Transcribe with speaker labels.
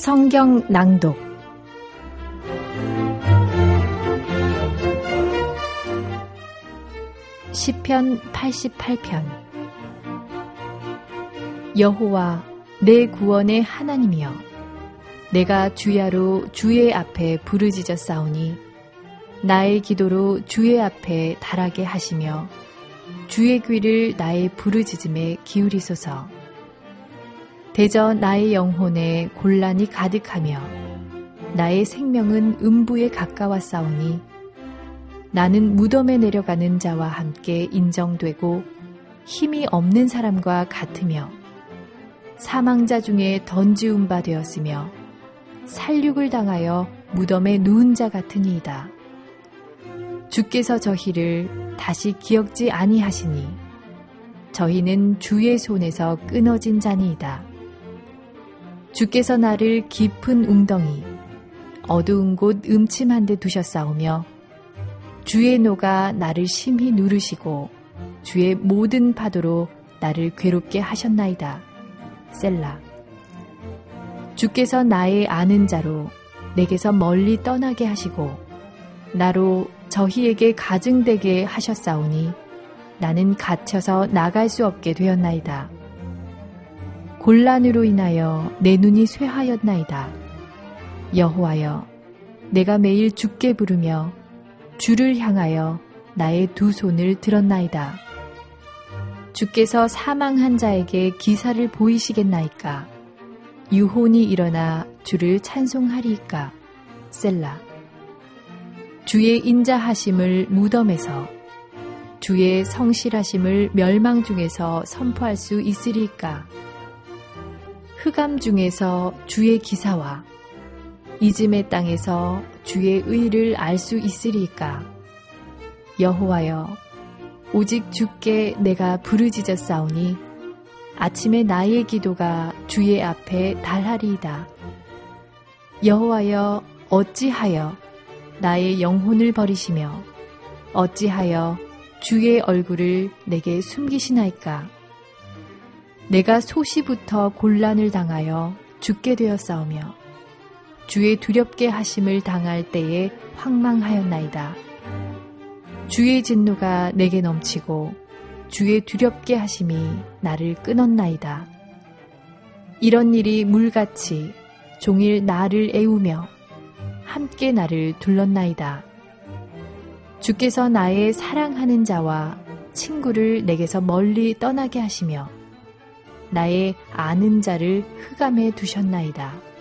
Speaker 1: 성경 낭독 시편 88편. 여호와 내 구원의 하나님이여, 내가 주야로 주의 앞에 부르짖었사오니 나의 기도로 주의 앞에 달하게 하시며 주의 귀를 나의 부르짖음에 기울이소서. 대저 나의 영혼에 곤란이 가득하며 나의 생명은 음부에 가까웠사오니 나는 무덤에 내려가는 자와 함께 인정되고 힘이 없는 사람과 같으며 사망자 중에 던지운 바 되었으며 살육을 당하여 무덤에 누운 자 같으니이다. 주께서 저희를 다시 기억지 아니하시니 저희는 주의 손에서 끊어진 자니이다. 주께서 나를 깊은 웅덩이 어두운 곳 음침한 데 두셨사오며 주의 노가 나를 심히 누르시고 주의 모든 파도로 나를 괴롭게 하셨나이다. 셀라. 주께서 나의 아는 자로 내게서 멀리 떠나게 하시고 나로 저희에게 가증되게 하셨사오니 나는 갇혀서 나갈 수 없게 되었나이다. 곤란으로 인하여 내 눈이 쇠하였나이다. 여호와여, 내가 매일 주께 부르며 주를 향하여 나의 두 손을 들었나이다. 주께서 사망한 자에게 기사를 보이시겠나이까? 유혼이 일어나 주를 찬송하리이까? 셀라. 주의 인자하심을 무덤에서, 주의 성실하심을 멸망 중에서 선포할 수 있으리이까? 흑암 중에서 주의 기사와 이즘의 땅에서 주의 의를 알 수 있으리이까? 여호와여, 오직 주께 내가 부르짖었사오니 아침에 나의 기도가 주의 앞에 달하리이다. 여호와여, 어찌하여 나의 영혼을 버리시며 어찌하여 주의 얼굴을 내게 숨기시나이까? 내가 소시부터 곤란을 당하여 죽게 되었사오며 주의 두렵게 하심을 당할 때에 황망하였나이다. 주의 진노가 내게 넘치고 주의 두렵게 하심이 나를 끊었나이다. 이런 일이 물같이 종일 나를 애우며 함께 나를 둘렀나이다. 주께서 나의 사랑하는 자와 친구를 내게서 멀리 떠나게 하시며 나의 아는 자를 흑암에 두셨나이다.